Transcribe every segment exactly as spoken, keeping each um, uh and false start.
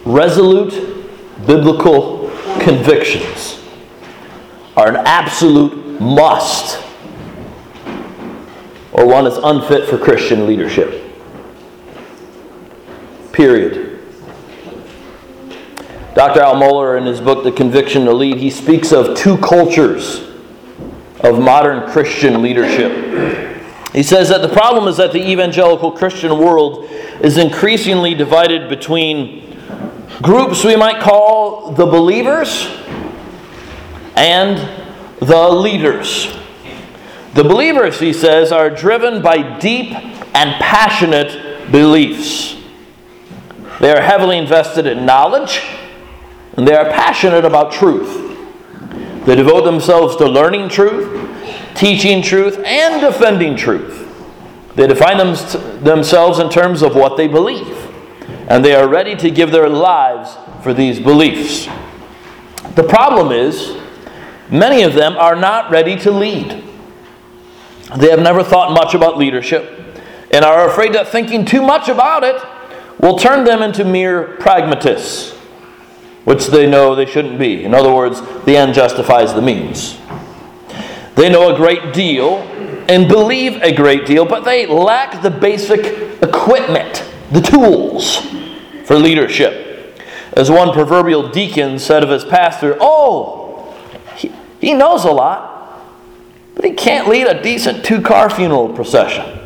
resolute biblical convictions are an absolute must, or one is unfit for Christian leadership. Period. Doctor Al Mohler, in his book, The Conviction to Lead, he speaks of two cultures of modern Christian leadership. He says that the problem is that the evangelical Christian world is increasingly divided between groups we might call the believers and the leaders. The believers, he says, are driven by deep and passionate beliefs. They are heavily invested in knowledge, and they are passionate about truth. They devote themselves to learning truth, teaching truth, and defending truth. They define them, themselves in terms of what they believe, and they are ready to give their lives for these beliefs. The problem is, many of them are not ready to lead. They have never thought much about leadership and are afraid that thinking too much about it will turn them into mere pragmatists, which they know they shouldn't be. In other words, the end justifies the means. They know a great deal and believe a great deal, but they lack the basic equipment, the tools for leadership. As one proverbial deacon said of his pastor, oh, he, he knows a lot, but he can't lead a decent two-car funeral procession.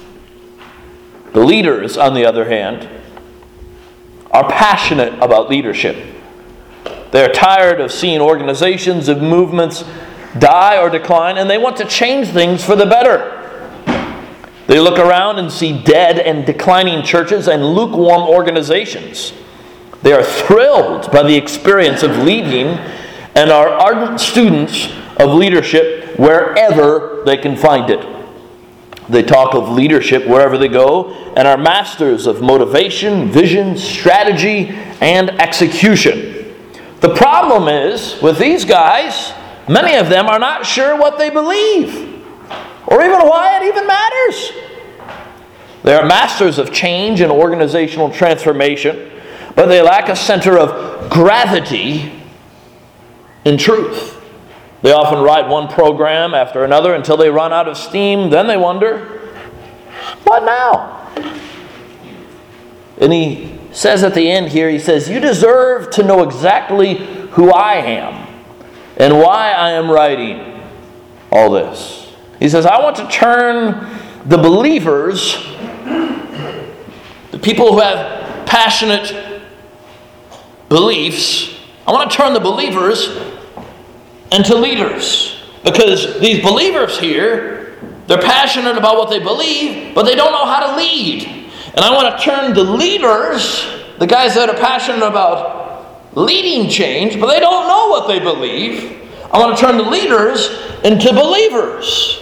The leaders, on the other hand, are passionate about leadership. They're tired of seeing organizations and movements die or decline, and they want to change things for the better. They look around and see dead and declining churches and lukewarm organizations. They are thrilled by the experience of leading and are ardent students of leadership wherever they can find it. They talk of leadership wherever they go and are masters of motivation, vision, strategy, and execution. The problem is, with these guys, many of them are not sure what they believe, or even why it even matters. They are masters of change and organizational transformation, but they lack a center of gravity in truth. They often ride one program after another until they run out of steam. Then they wonder, what now? And he says at the end here, he says, you deserve to know exactly who I am and why I am writing all this. He says, I want to turn the believers, the people who have passionate beliefs, I want to turn the believers into leaders. Because these believers here, they're passionate about what they believe, but they don't know how to lead. And I want to turn the leaders, the guys that are passionate about leading change, but they don't know what they believe, I want to turn the leaders into believers.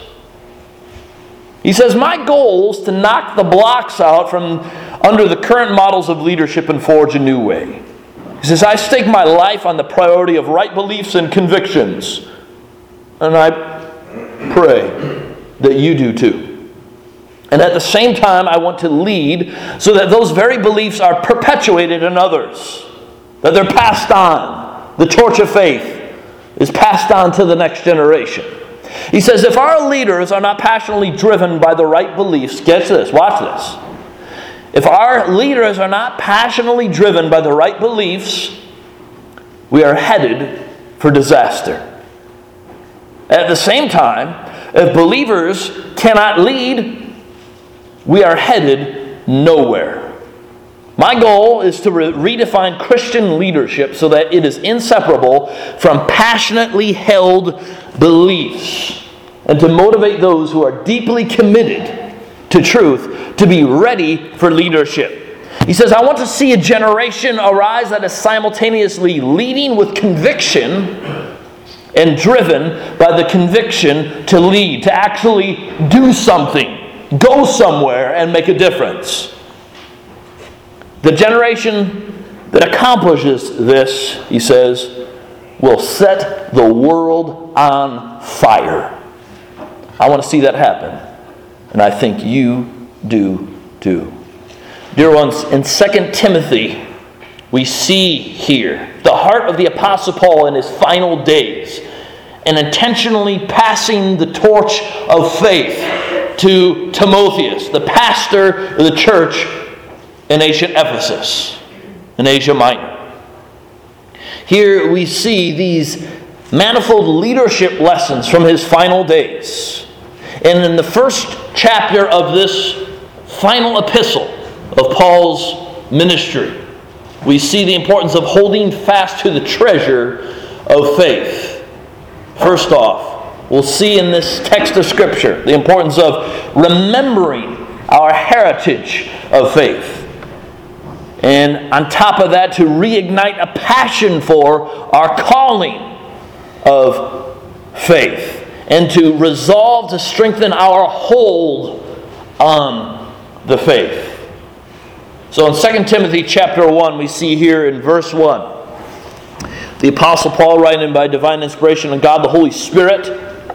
He says, my goal is to knock the blocks out from under the current models of leadership and forge a new way. He says, I stake my life on the priority of right beliefs and convictions. And I pray that you do too. And at the same time, I want to lead so that those very beliefs are perpetuated in others. That they're passed on. The torch of faith is passed on to the next generation. He says, if our leaders are not passionately driven by the right beliefs, get this, watch this. If our leaders are not passionately driven by the right beliefs, we are headed for disaster. At the same time, if believers cannot lead, we are headed nowhere. My goal is to re- redefine Christian leadership so that it is inseparable from passionately held beliefs and to motivate those who are deeply committed to truth to be ready for leadership. He says, I want to see a generation arise that is simultaneously leading with conviction and driven by the conviction to lead, to actually do something. Go somewhere and make a difference. The generation that accomplishes this, he says, will set the world on fire. I want to see that happen. And I think you do too. Dear ones, in Second Timothy, we see here the heart of the Apostle Paul in his final days, and intentionally passing the torch of faith to Timotheus, the pastor of the church in ancient Ephesus, in Asia Minor. Here we see these manifold leadership lessons from his final days. And in the first chapter of this final epistle of Paul's ministry, we see the importance of holding fast to the treasure of faith. First off, we'll see in this text of Scripture the importance of remembering our heritage of faith. And on top of that, to reignite a passion for our calling of faith. And to resolve to strengthen our hold on the faith. So in Second Timothy chapter one, we see here in verse one, the Apostle Paul, writing by divine inspiration of God the Holy Spirit,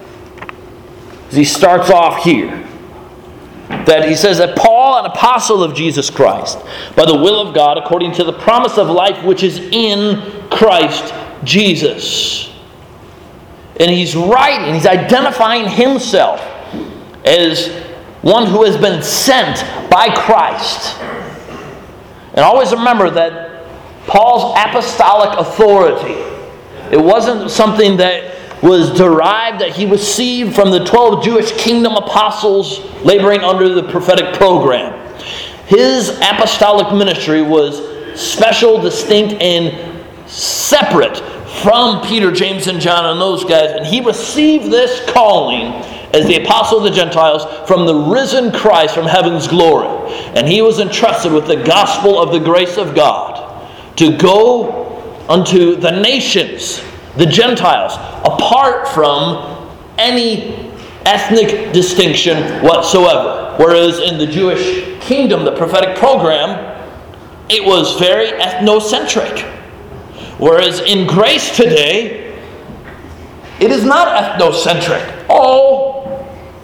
as he starts off here, that he says that Paul, an apostle of Jesus Christ, by the will of God, according to the promise of life which is in Christ Jesus. And he's writing, he's identifying himself as one who has been sent by Christ. And always remember that Paul's apostolic authority, it wasn't something that was derived, that he received from the twelve Jewish kingdom apostles laboring under the prophetic program. His apostolic ministry was special, distinct, and separate from Peter, James, and John and those guys. And he received this calling as the apostle of the Gentiles from the risen Christ from heaven's glory. And he was entrusted with the gospel of the grace of God to go unto the nations, the Gentiles, apart from any ethnic distinction whatsoever. Whereas in the Jewish kingdom, the prophetic program, it was very ethnocentric. Whereas in grace today, it is not ethnocentric. All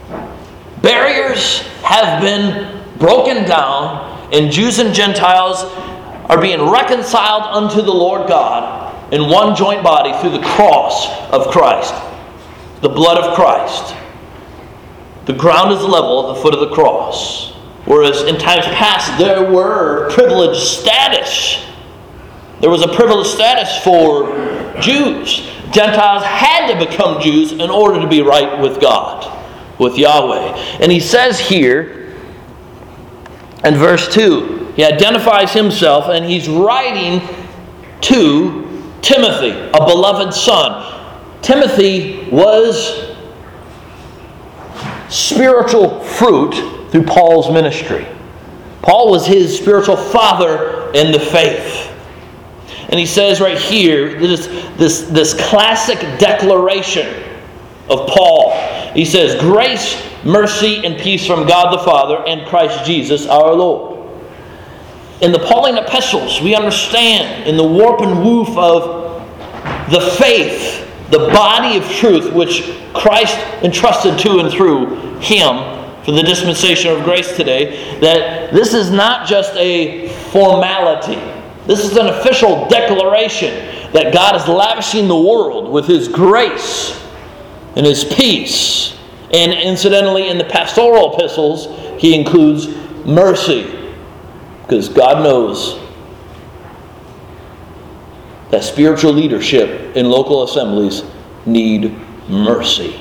barriers have been broken down, and Jews and Gentiles are being reconciled unto the Lord God in one joint body through the cross of Christ, the blood of Christ. The ground is level at the foot of the cross. Whereas in times past there were privileged status. There was a privileged status for Jews. Gentiles had to become Jews in order to be right with God, with Yahweh. And he says here in verse two, he identifies himself and he's writing to Timothy, a beloved son. Timothy was spiritual fruit through Paul's ministry. Paul was his spiritual father in the faith. And he says right here, this, this, this classic declaration of Paul. He says, grace, mercy, and peace from God the Father and Christ Jesus our Lord. In the Pauline epistles, we understand in the warp and woof of the faith, the body of truth which Christ entrusted to and through him for the dispensation of grace today, that this is not just a formality. This is an official declaration that God is lavishing the world with His grace and His peace. And incidentally, in the pastoral epistles, He includes mercy. Because God knows that spiritual leadership in local assemblies need mercy.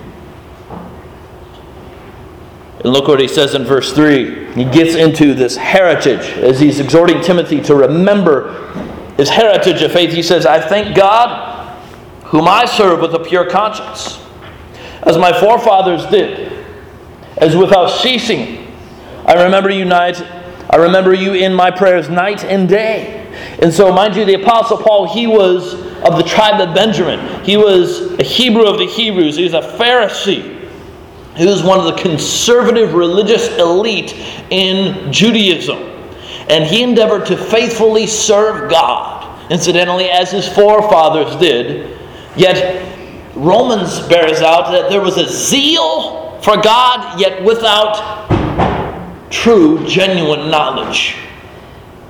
And look what he says in verse three. He gets into this heritage as he's exhorting Timothy to remember his heritage of faith. He says, I thank God, whom I serve with a pure conscience, as my forefathers did, as without ceasing. I remember you night, I remember you in my prayers night and day. And so, mind you, the Apostle Paul, he was of the tribe of Benjamin. He was a Hebrew of the Hebrews. He was a Pharisee. He was one of the conservative religious elite in Judaism. And he endeavored to faithfully serve God, incidentally, as his forefathers did. Yet, Romans bears out that there was a zeal for God, yet without true, genuine knowledge.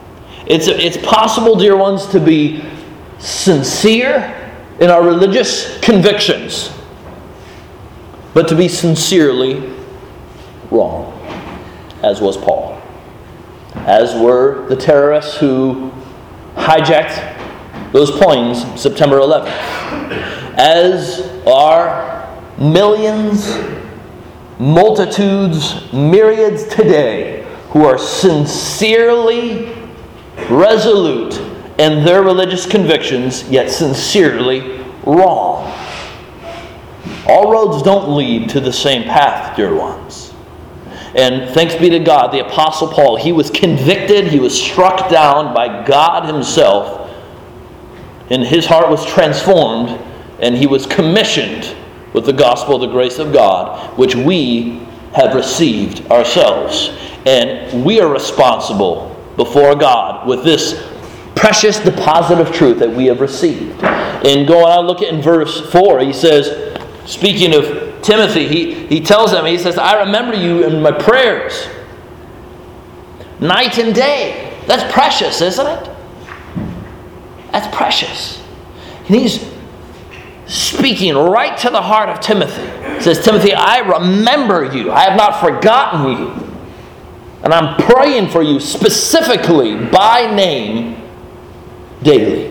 It's, it's possible, dear ones, to be sincere in our religious convictions, but to be sincerely wrong, as was Paul. As were the terrorists who hijacked those planes September eleventh. As are millions, multitudes, myriads today who are sincerely resolute in their religious convictions, yet sincerely wrong. All roads don't lead to the same path, dear ones. And thanks be to God, the Apostle Paul, he was convicted, he was struck down by God himself, and his heart was transformed, and he was commissioned with the gospel of the grace of God, which we have received ourselves. And we are responsible before God with this precious deposit of truth that we have received. And going on, look at in verse four, he says, speaking of Timothy, he, he tells them, he says, I remember you in my prayers, night and day. That's precious, isn't it? That's precious. And he's speaking right to the heart of Timothy. He says, Timothy, I remember you. I have not forgotten you. And I'm praying for you specifically by name daily.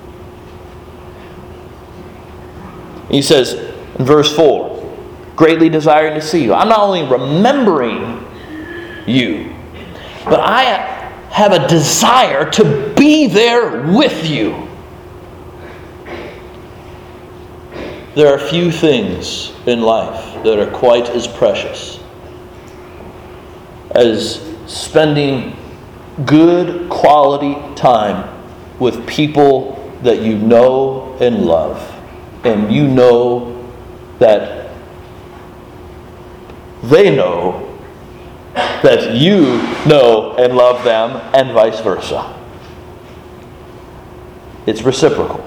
He says in verse four, greatly desiring to see you. I'm not only remembering you, but I have a desire to be there with you. There are few things in life that are quite as precious as spending good quality time with people that you know and love, and you know that they know that you know and love them, and vice versa. It's reciprocal.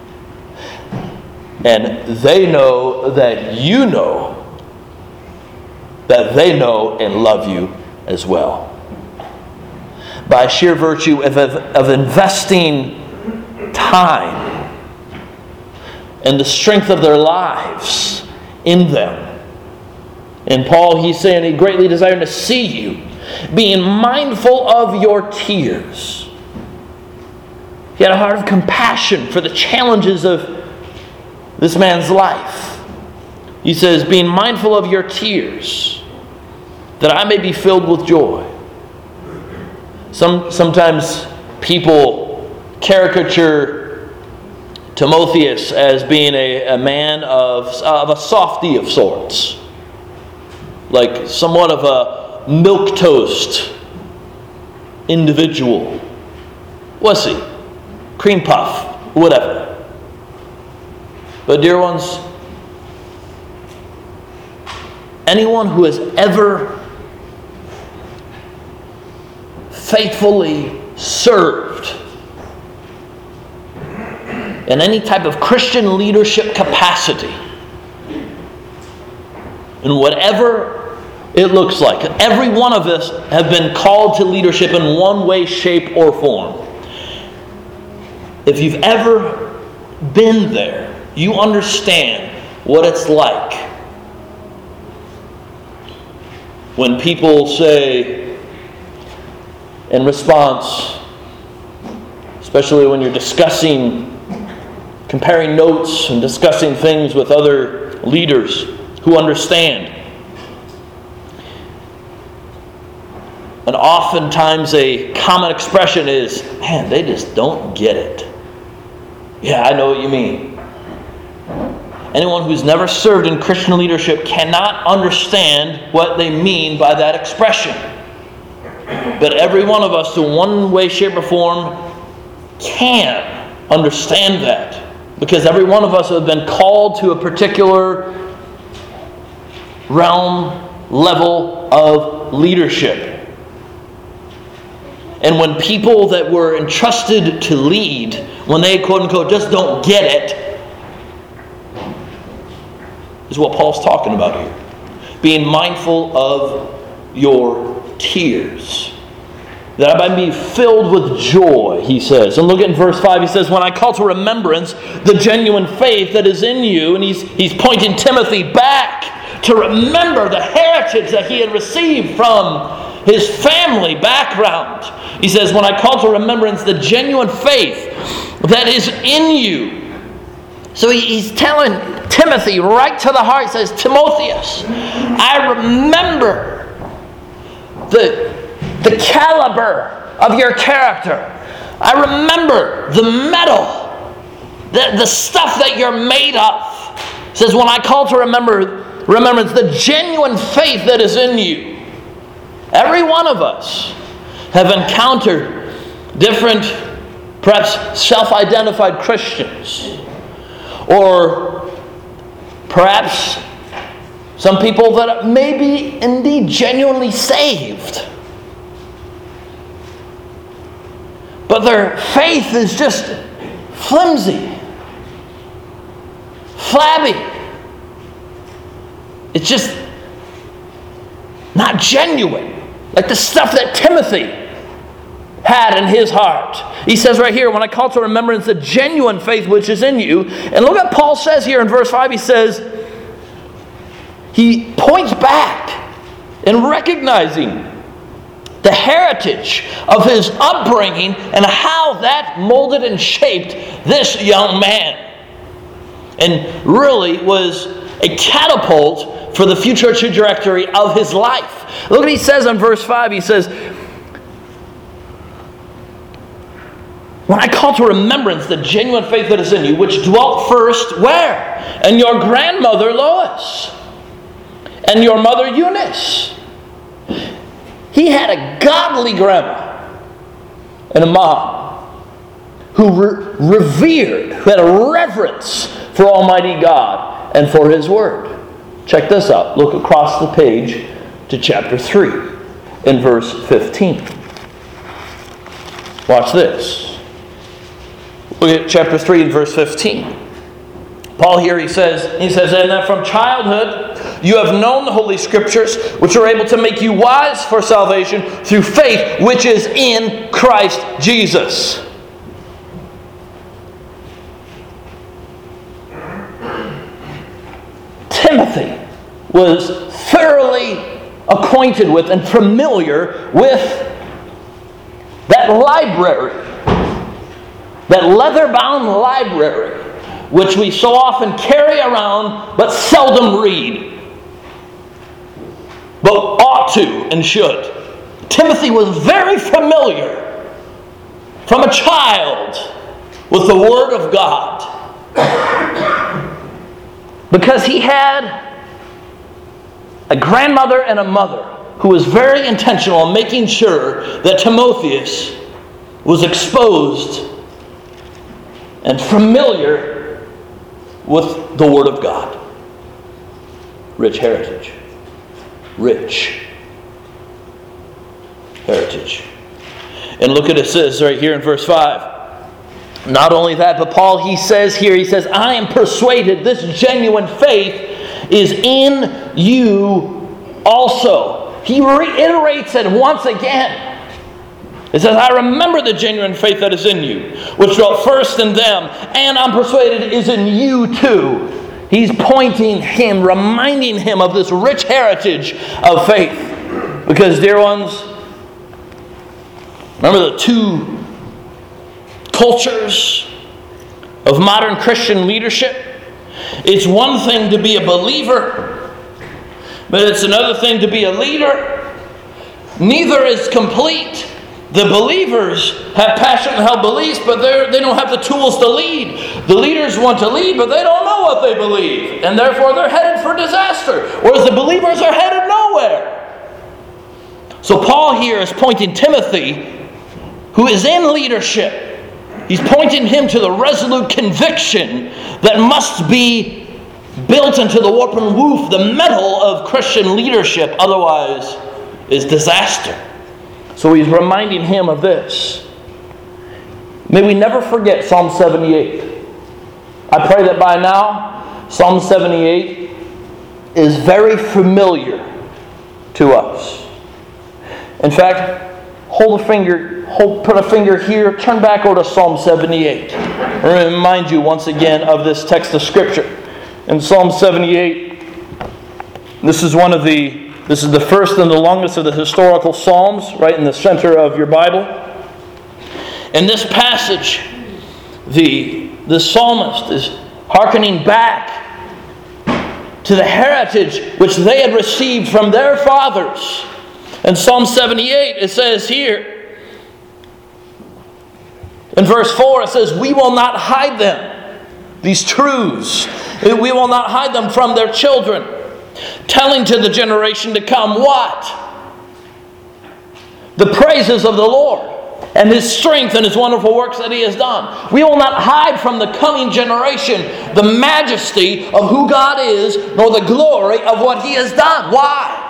And they know that you know that they know and love you as well. By sheer virtue of, of, of investing time and the strength of their lives in them. And Paul, he's saying he greatly desired to see you, being mindful of your tears. He had a heart of compassion for the challenges of this man's life. He says, being mindful of your tears, that I may be filled with joy. Some sometimes people caricature Timotheus as being a, a man of, of a softy of sorts. Like somewhat of a milquetoast individual. Was he? Cream puff, whatever. But dear ones, anyone who has ever faithfully served in any type of Christian leadership capacity, in whatever it looks like. Every one of us have been called to leadership in one way, shape, or form. If you've ever been there, you understand what it's like when people say in response, especially when you're discussing, comparing notes and discussing things with other leaders who understand. And oftentimes a common expression is, man, they just don't get it. Yeah, I know what you mean. Anyone who's never served in Christian leadership cannot understand what they mean by that expression. But every one of us, in one way, shape, or form, can understand that. Because every one of us have been called to a particular realm, level of leadership. And when people that were entrusted to lead, when they quote unquote just don't get it, is what Paul's talking about here. Being mindful of your tears. that I might be filled with joy, he says. And look at verse five, he says, when I call to remembrance the genuine faith that is in you, and he's, he's pointing Timothy back to remember the heritage that he had received from his family background. He says, when I call to remembrance the genuine faith that is in you. So he, he's telling Timothy right to the heart, he says, Timotheus, I remember the The caliber of your character. I remember the metal, the, the stuff that you're made of. It says, when I call to remember, remembrance the genuine faith that is in you. Every one of us have encountered different, perhaps self-identified Christians. Or perhaps some people that may be indeed genuinely saved. But their faith is just flimsy, flabby. It's just not genuine. Like the stuff that Timothy had in his heart. He says right here, when I call to remembrance the genuine faith which is in you. And look what Paul says here in verse five. He says, he points back in recognizing the heritage of his upbringing and how that molded and shaped this young man. And really was a catapult for the future trajectory of his life. Look what he says in verse five. He says, when I call to remembrance the genuine faith that is in you, which dwelt first where? In your grandmother Lois and your mother Eunice. He had a godly grandma and a mom who re- revered, who had a reverence for Almighty God and for His Word. Check this out. Look across the page to chapter three in verse fifteen. Watch this. Look at chapter three and verse fifteen. Paul here, he says, he says, and that from childhood you have known the Holy Scriptures, which are able to make you wise for salvation through faith, which is in Christ Jesus. Timothy was thoroughly acquainted with and familiar with that library, that leather-bound library, which we so often carry around but seldom read, but ought to and should. Timothy was very familiar from a child with the Word of God because he had a grandmother and a mother who was very intentional in making sure that Timotheus was exposed and familiar with the Word of God. Rich heritage. Rich heritage. And look at it, it says right here in verse five. Not only that, but Paul, he says here, he says, I am persuaded this genuine faith is in you also. He reiterates it once again. It says, I remember the genuine faith that is in you, which dwelt first in them, and I'm persuaded is in you too. He's pointing him, reminding him of this rich heritage of faith. Because, dear ones, remember the two cultures of modern Christian leadership? It's one thing to be a believer, but it's another thing to be a leader. Neither is complete. The believers have passionate held beliefs, but they don't have the tools to lead. The leaders want to lead, but they don't know what they believe. And therefore they're headed for disaster. Whereas the believers are headed nowhere. So Paul here is pointing Timothy, who is in leadership. He's pointing him to the resolute conviction that must be built into the warp and woof, the metal of Christian leadership. Otherwise is disaster. So he's reminding him of this. May we never forget Psalm seventy-eight. I pray that by now, Psalm seventy-eight is very familiar to us. In fact, hold a finger, hold, put a finger here, turn back over to Psalm seventy-eight. I'm going to remind you once again of this text of Scripture. In Psalm seventy-eight, this is one of the, this is the first and the longest of the historical Psalms, right in the center of your Bible. In this passage, the, the psalmist is hearkening back to the heritage which they had received from their fathers. In Psalm seventy-eight, it says here, in verse four, it says, we will not hide them, these truths. We will not hide them from their children, telling to the generation to come what? The praises of the Lord and His strength and His wonderful works that He has done. We will not hide from the coming generation the majesty of who God is, nor the glory of what He has done. Why?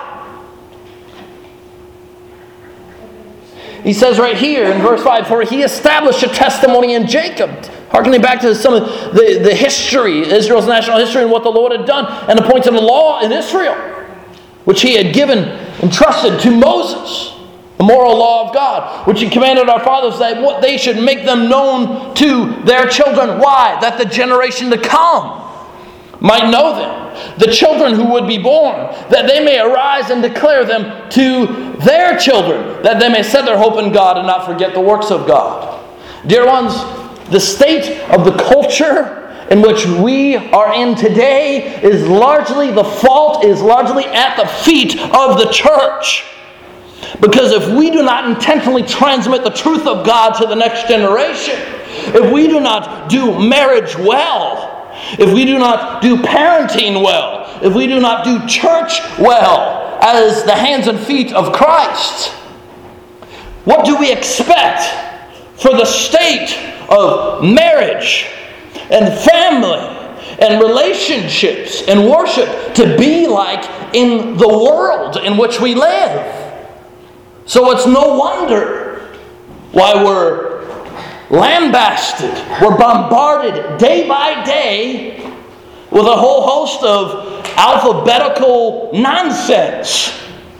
He says right here in verse five, for He established a testimony in Jacob, hearkening back to some of the, the history, Israel's national history and what the Lord had done, and appointed a law in Israel, which He had given, entrusted to Moses. The moral law of God, which He commanded our fathers that what they should make them known to their children. Why? That the generation to come might know them. The children who would be born, that they may arise and declare them to their children, that they may set their hope in God and not forget the works of God. Dear ones, the state of the culture in which we are in today is largely, the fault is largely at the feet of the church. Because if we do not intentionally transmit the truth of God to the next generation, if we do not do marriage well, if we do not do parenting well, if we do not do church well as the hands and feet of Christ, what do we expect for the state of marriage and family and relationships and worship to be like in the world in which we live? So it's no wonder why we're lambasted, we're bombarded day by day with a whole host of alphabetical nonsense.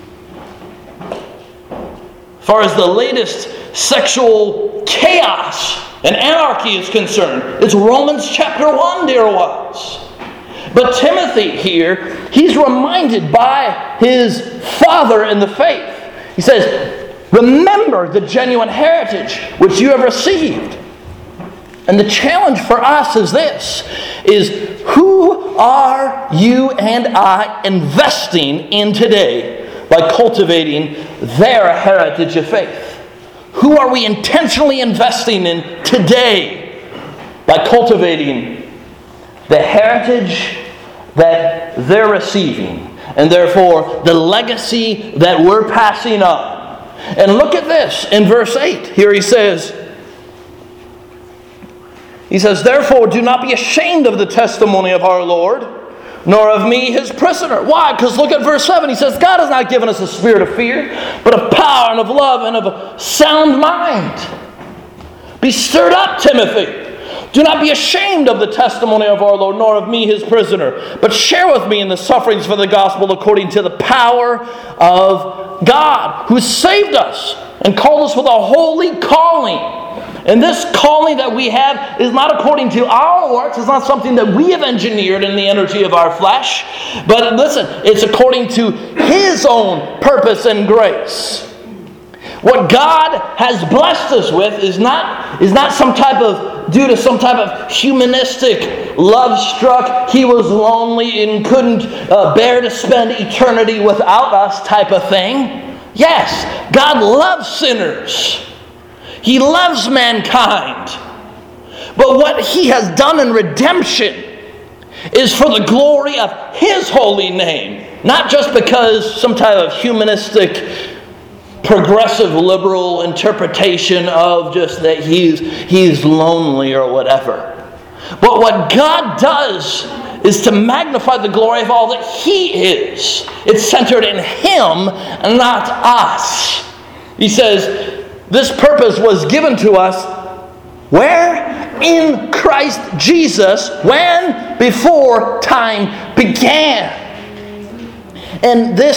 As far as the latest sexual chaos and anarchy is concerned, it's Romans chapter one, dear ones. But Timothy here, he's reminded by his father in the faith. He says, remember the genuine heritage which you have received. And the challenge for us is this, is who are you and I investing in today by cultivating their heritage of faith? Who are we intentionally investing in today by cultivating the heritage that they're receiving? And therefore, the legacy that we're passing on. And look at this in verse eight. Here he says, He says, therefore, do not be ashamed of the testimony of our Lord, nor of me, His prisoner. Why? Because look at verse seven. He says, God has not given us a spirit of fear, but of power and of love and of a sound mind. Be stirred up, Timothy. Do not be ashamed of the testimony of our Lord, nor of me, His prisoner, but share with me in the sufferings for the gospel according to the power of God, who saved us and called us with a holy calling. And this calling that we have is not according to our works. It's not something that we have engineered in the energy of our flesh. But listen, it's according to His own purpose and grace. What God has blessed us with is not, is not some type of, due to some type of humanistic, love-struck, He was lonely and couldn't uh, bear to spend eternity without us type of thing. Yes, God loves sinners. He loves mankind. But what He has done in redemption is for the glory of His holy name. Not just because some type of humanistic, progressive, liberal interpretation of just that he's, he's lonely or whatever. But what God does is to magnify the glory of all that He is. It's centered in Him, not us. He says, this purpose was given to us where? In Christ Jesus, when? Before time began. And this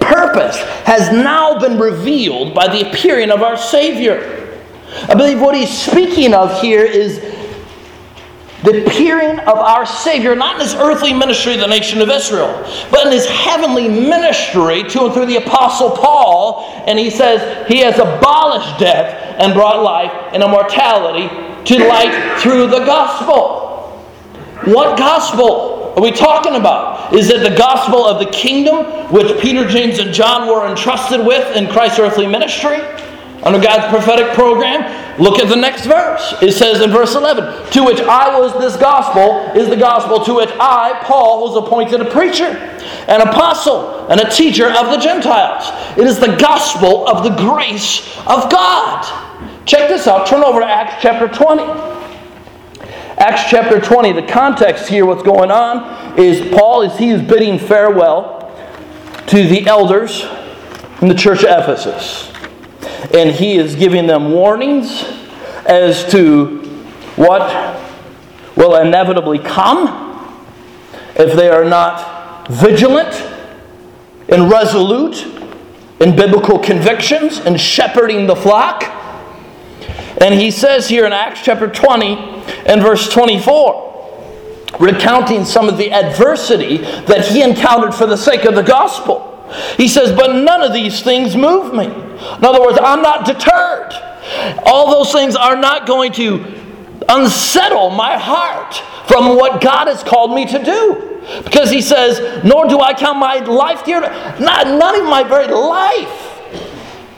purpose has now been revealed by the appearing of our Savior. I believe what he's speaking of here is the appearing of our Savior, not in his earthly ministry to the nation of Israel, but in his heavenly ministry to and through the Apostle Paul. And he says he has abolished death and brought life and immortality to light through the gospel. What gospel are we talking about? Is it the gospel of the kingdom, which Peter, James, and John were entrusted with in Christ's earthly ministry under God's prophetic program? Look at the next verse. It says in verse eleven, to which I was, this gospel is the gospel to which I, Paul, was appointed a preacher, an apostle, and a teacher of the Gentiles. It is the gospel of the grace of God. Check this out. Turn over to Acts chapter twenty. Acts chapter twenty. The context here, what's going on, is Paul, is he is bidding farewell to the elders in the church of Ephesus. And he is giving them warnings as to what will inevitably come if they are not vigilant and resolute in biblical convictions and shepherding the flock. And he says here in Acts chapter twenty and verse twenty-four, recounting some of the adversity that he encountered for the sake of the gospel. He says, but none of these things move me. In other words, I'm not deterred. All those things are not going to unsettle my heart from what God has called me to do. Because he says, nor do I count my life dear. Not, not even my very life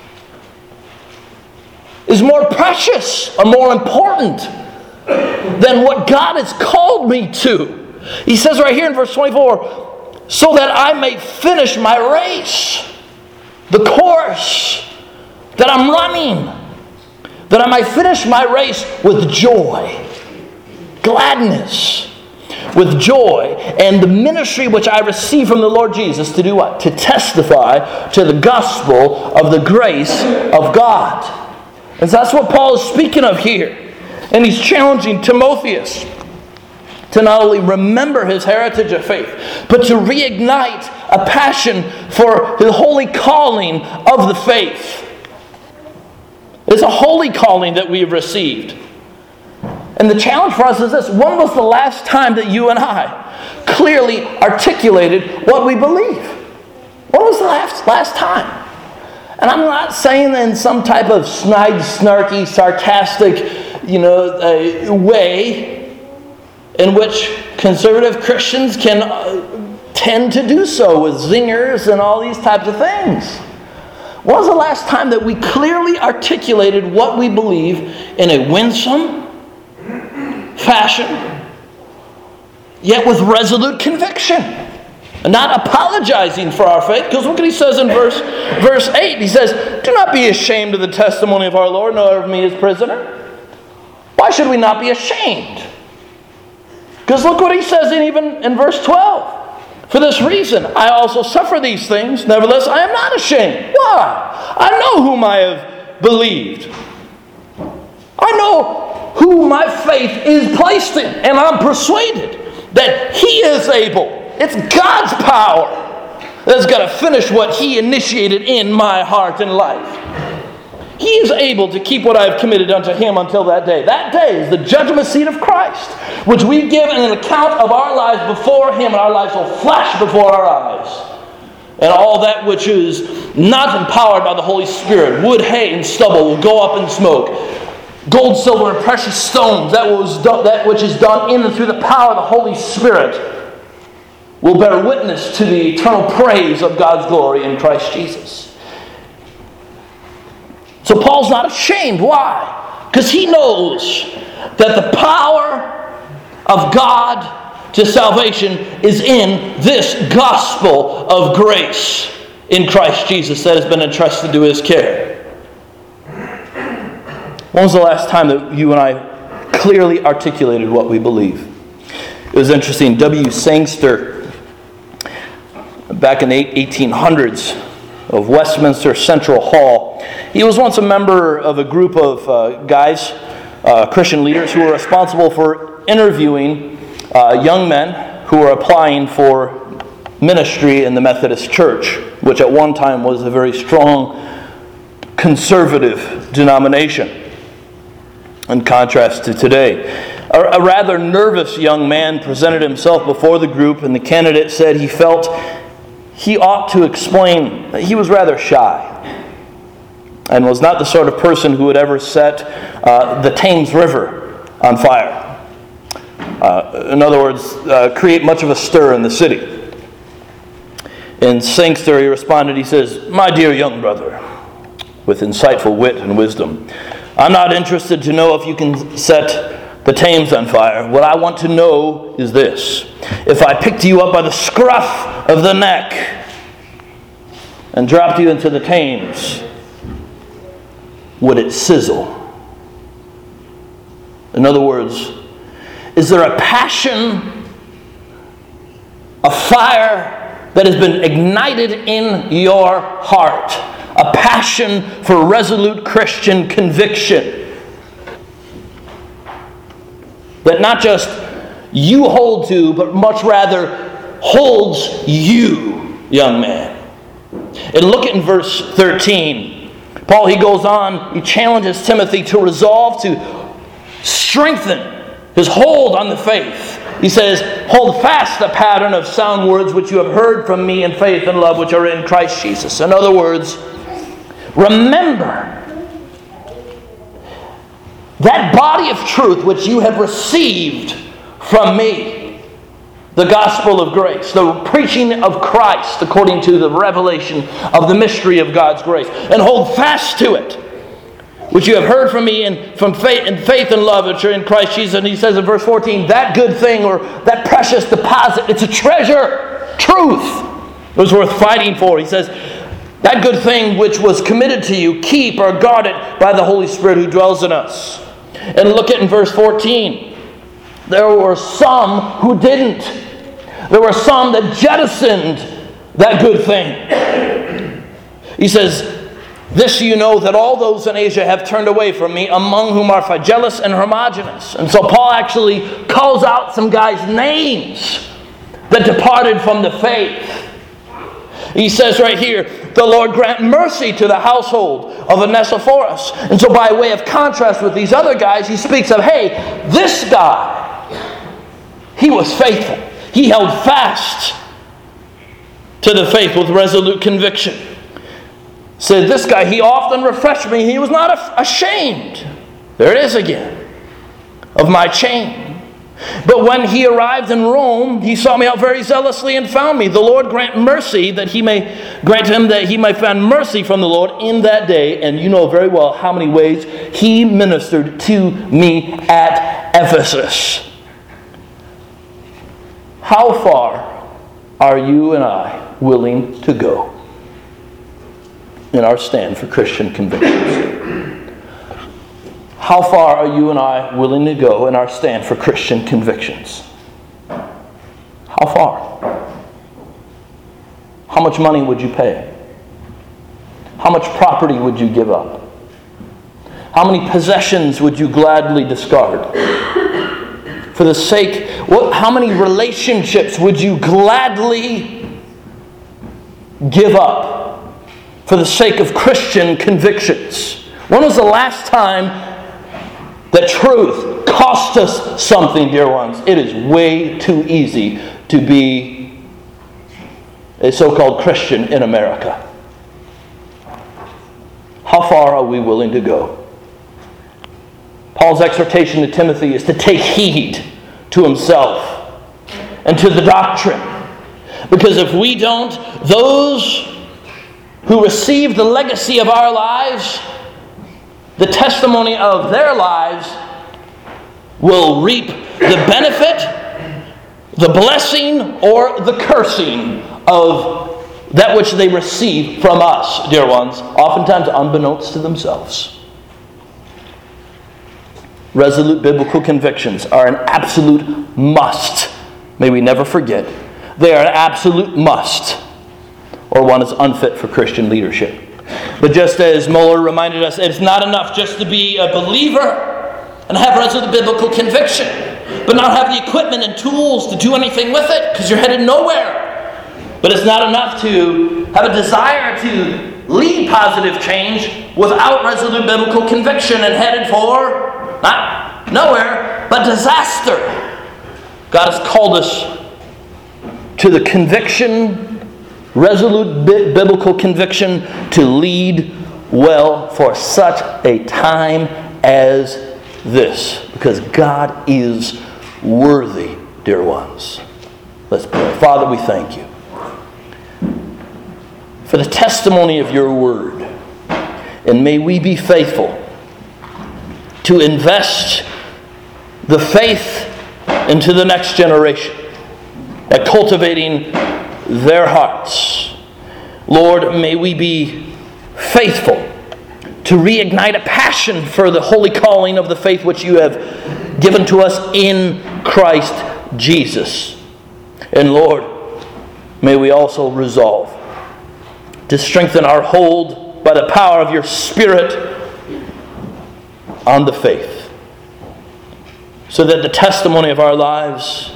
is more precious or more important than what God has called me to. He says right here in verse twenty-four, so that I may finish my race, the course that I'm running, that I might finish my race with joy, gladness, with joy, and the ministry which I received from the Lord Jesus to do what? To testify to the gospel of the grace of God. And so that's what Paul is speaking of here. And he's challenging Timotheus to not only remember his heritage of faith, but to reignite a passion for the holy calling of the faith. It's a holy calling that we've received. And the challenge for us is this: when was the last time that you and I clearly articulated what we believe? When was the last, last time? And I'm not saying that in some type of snide, snarky, sarcastic, you know, uh, way in which conservative Christians can uh, tend to do so with zingers and all these types of things. When was the last time that we clearly articulated what we believe in a winsome fashion, yet with resolute conviction, and not apologizing for our faith? Because look what he says in verse, verse eight. He says, do not be ashamed of the testimony of our Lord, nor of me his prisoner. Why should we not be ashamed? Because look what he says in even in verse twelve. For this reason, I also suffer these things. Nevertheless, I am not ashamed. Why? I know whom I have believed. I know who my faith is placed in. And I'm persuaded that he is able. It's God's power that's going to finish what he initiated in my heart and life. He is able to keep what I have committed unto him until that day. That day is the judgment seat of Christ, which we give an account of our lives before him, and our lives will flash before our eyes. And all that which is not empowered by the Holy Spirit, wood, hay, and stubble, will go up in smoke. Gold, silver, and precious stones, that, was done, that which is done in and through the power of the Holy Spirit, will bear witness to the eternal praise of God's glory in Christ Jesus. So Paul's not ashamed. Why? Because he knows that the power of God to salvation is in this gospel of grace in Christ Jesus that has been entrusted to his care. When was the last time that you and I clearly articulated what we believe? It was interesting. W. Sangster, back in the eighteen hundreds, of Westminster Central Hall. He was once a member of a group of uh, guys, uh, Christian leaders, who were responsible for interviewing uh, young men who were applying for ministry in the Methodist Church, which at one time was a very strong conservative denomination, in contrast to today. A, a rather nervous young man presented himself before the group, and the candidate said he felt he ought to explain that he was rather shy and was not the sort of person who would ever set uh, the Thames River on fire. Uh, in other words, uh, create much of a stir in the city. In Sangster, he responded, he says, "My dear young brother," with insightful wit and wisdom, "I'm not interested to know if you can set the Thames on fire. What I want to know is this. If I picked you up by the scruff of the neck and dropped you into the Thames, would it sizzle?" In other words, is there a passion, a fire that has been ignited in your heart, a passion for resolute Christian conviction that not just you hold to, but much rather holds you, young man? And look at in verse thirteen. Paul, he goes on, he challenges Timothy to resolve to strengthen his hold on the faith. He says, "Hold fast the pattern of sound words which you have heard from me in faith and love which are in Christ Jesus." In other words, remember that body of truth which you have received from me, the gospel of grace, the preaching of Christ according to the revelation of the mystery of God's grace, and hold fast to it, which you have heard from me in from faith and faith and love which are in Christ Jesus. And he says in verse fourteen, that good thing or that precious deposit, it's a treasure, truth, it was worth fighting for. He says, that good thing which was committed to you, keep or guard it by the Holy Spirit who dwells in us. And look at in verse fourteen. There were some who didn't. There were some that jettisoned that good thing. He says, this you know, that all those in Asia have turned away from me, among whom are Phygellus and Hermogenes. And so Paul actually calls out some guys' names that departed from the faith. He says right here, the Lord grant mercy to the household of Onesiphorus. And so by way of contrast with these other guys, he speaks of, hey, this guy, he was faithful. He held fast to the faith with resolute conviction. Said this guy, he often refreshed me. He was not ashamed. There it is again. Of my chain. But when he arrived in Rome, he sought me out very zealously and found me. The Lord grant mercy that he may grant him that he might find mercy from the Lord in that day. And you know very well how many ways he ministered to me at Ephesus. How far are you and I willing to go in our stand for Christian convictions? How far are you and I willing to go in our stand for Christian convictions? How far? How much money would you pay? How much property would you give up? How many possessions would you gladly discard? For the sake, what, how many relationships would you gladly give up for the sake of Christian convictions? When was the last time that truth cost us something, dear ones? It is way too easy to be a so-called Christian in America. How far are we willing to go? Paul's exhortation to Timothy is to take heed to himself and to the doctrine. Because if we don't, those who receive the legacy of our lives, the testimony of their lives, will reap the benefit, the blessing, or the cursing of that which they receive from us, dear ones, oftentimes unbeknownst to themselves. Resolute biblical convictions are an absolute must. May we never forget. They are an absolute must, or one is unfit for Christian leadership. But just as Muller reminded us, it's not enough just to be a believer and have resolute biblical conviction, but not have the equipment and tools to do anything with it, because you're headed nowhere. But it's not enough to have a desire to lead positive change without resolute biblical conviction and headed for, not nowhere, but disaster. God has called us to the conviction, resolute bi- biblical conviction, to lead well for such a time as this. Because God is worthy, dear ones. Let's pray. Father, we thank you for the testimony of your word. And may we be faithful to invest the faith into the next generation by cultivating their hearts. Lord, may we be faithful to reignite a passion for the holy calling of the faith which you have given to us in Christ Jesus. And Lord, may we also resolve to strengthen our hold by the power of your Spirit on the faith, so that the testimony of our lives,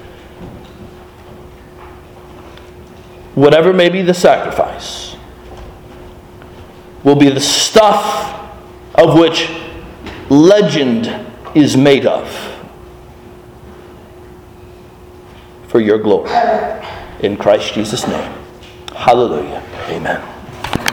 whatever may be the sacrifice, will be the stuff of which legend is made of for your glory. In Christ Jesus' name. Hallelujah. Amen.